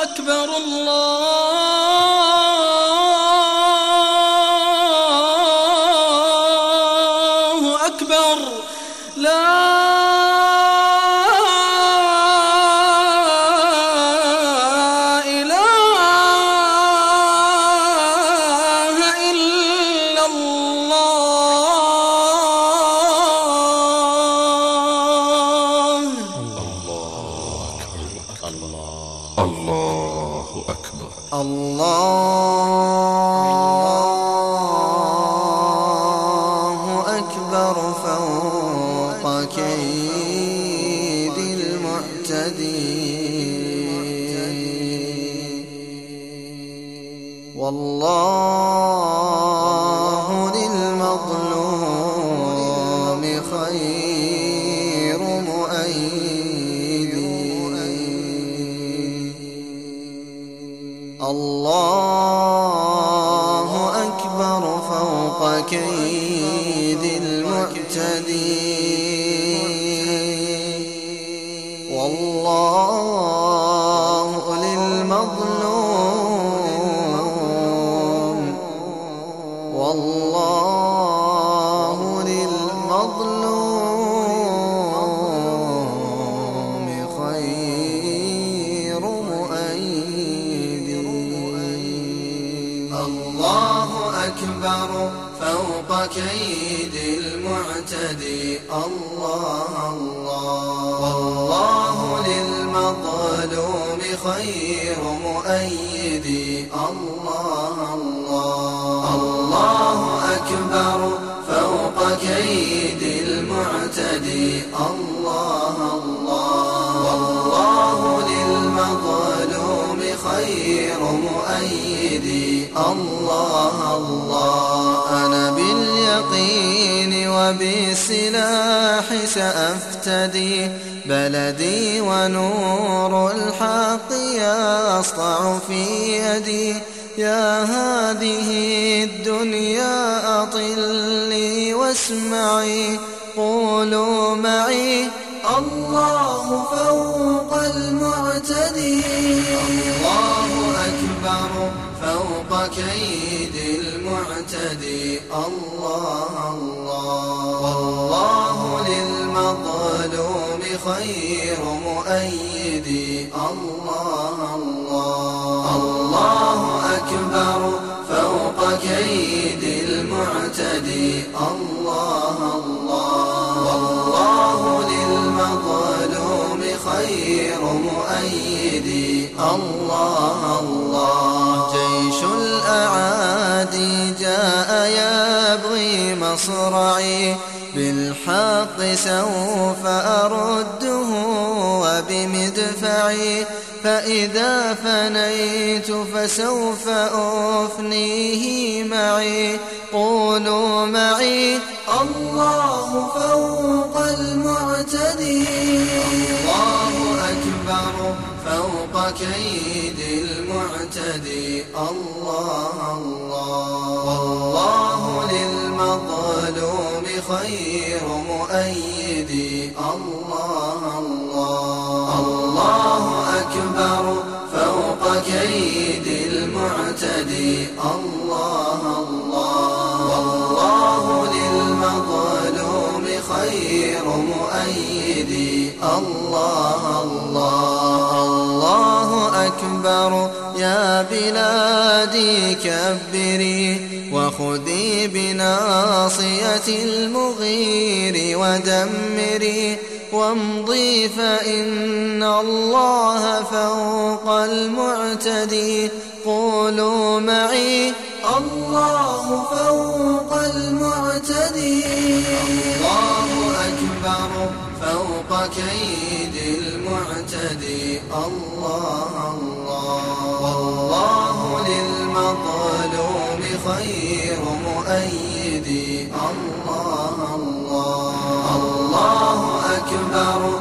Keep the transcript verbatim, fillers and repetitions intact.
أكبر الله أكبر لا إله إلا الله. الله أكبر. الله أكبر فوق كيد المعتدين، والله للمظلوم خير مؤيد. الله أكبر فوق كيد المعتدين، والله للمظلوم والله للمظلوم خير مؤيد. الله أكبر فوق كيد المعتدي، الله الله والله للمظلوم خير مؤيدي. الله الله الله أكبر فوق كيد المعتدي، الله الله والله للمظلوم خير مؤيدي. الله الله أنا باليقين وبالسلاح سأفتدي بلدي، ونور الحق يسطع في يدي. يا هذه الدنيا أطلي واسمعي، قولوا معي الله فوق المعتدي. الله أكبر فوق كيد المعتدي، الله الله والله للمظلوم خير مؤيدي. الله الله الله أكبر فوق كيد المعتدي، الله الله والله للمظلوم خير مؤيدي. الله الله جيش الأعادي جاء يبغي مصرعي، بالحق سوف أرده وبمدفعي، فإذا فنيت فسوف أفنيه معي. قولوا معي الله فوق المعتدي. الله أكبر فوق كيد المعتدي، الله الله والله للمظلوم خير مؤيدي. الله الله الله أكبر فوق كيد المعتدي، الله الله والله للمظلوم خير مؤيدي. الله الله الله أكبر يا بلادي كبري، وخذي بناصية المغير ودمري، وامضي فإن الله فوق المعتدي. قولوا معي الله فوق المعتدي. الله أكبر فوق كيد المعتدي، الله الله والله للمظلوم خير مؤيدي. الله الله الله أكبر